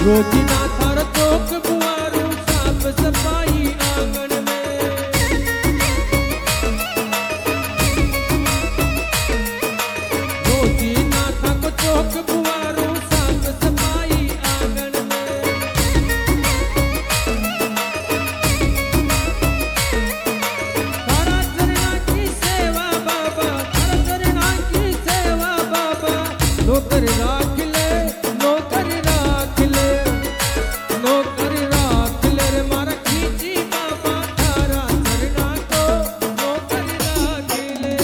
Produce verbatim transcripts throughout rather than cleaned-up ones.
रोजी ना थार चौक बुआरू साफ सफाई आंगन में। रोजी ना थार चौक बुआरू साफ सफाई आंगन में। थारा चरणा की सेवा बाबा, थारा चरणा की सेवा बाबा, नौकर राख ले, नौकर राख ले, नौकर राख ले रे मारा खींची बाबा, थारा चरणा को नौकर राख ले।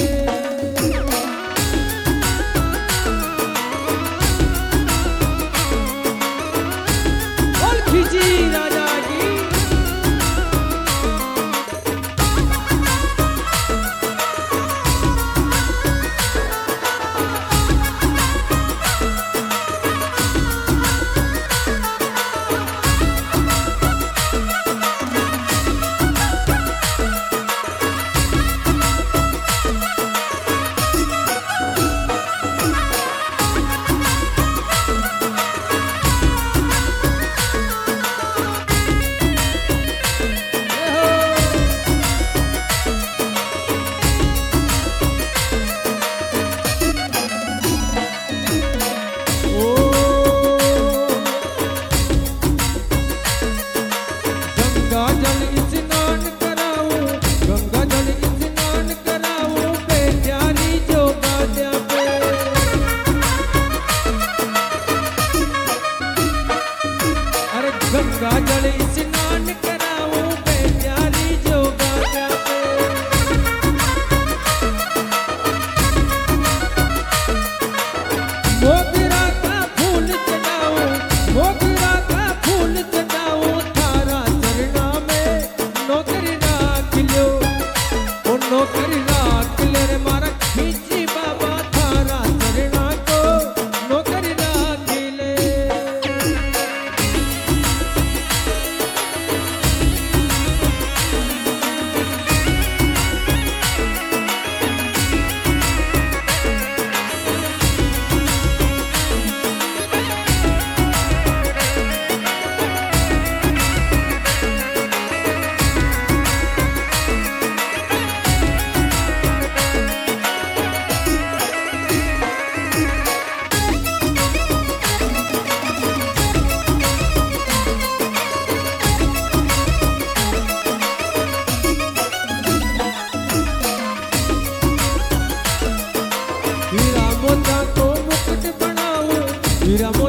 बोल खींची राजा की। गंगा जल स्नान कराऊं, गंगा जल स्नान कराऊं, बेचारी जो बाजा पे। अरे गंगा जल स्नान कराऊं, बेचारी जो बाजा पे। मोगरा का फूल चढ़ाऊं, मोगरा का फूल चढ़ाऊं, थारा चरणा में नौकरी राख लो, ओ नौकरी राख ले रे मारा खींची बाबा, थारा चरणा को नौकरी राख ले। हीरा मोती को मुकुट बनाऊं, हीरा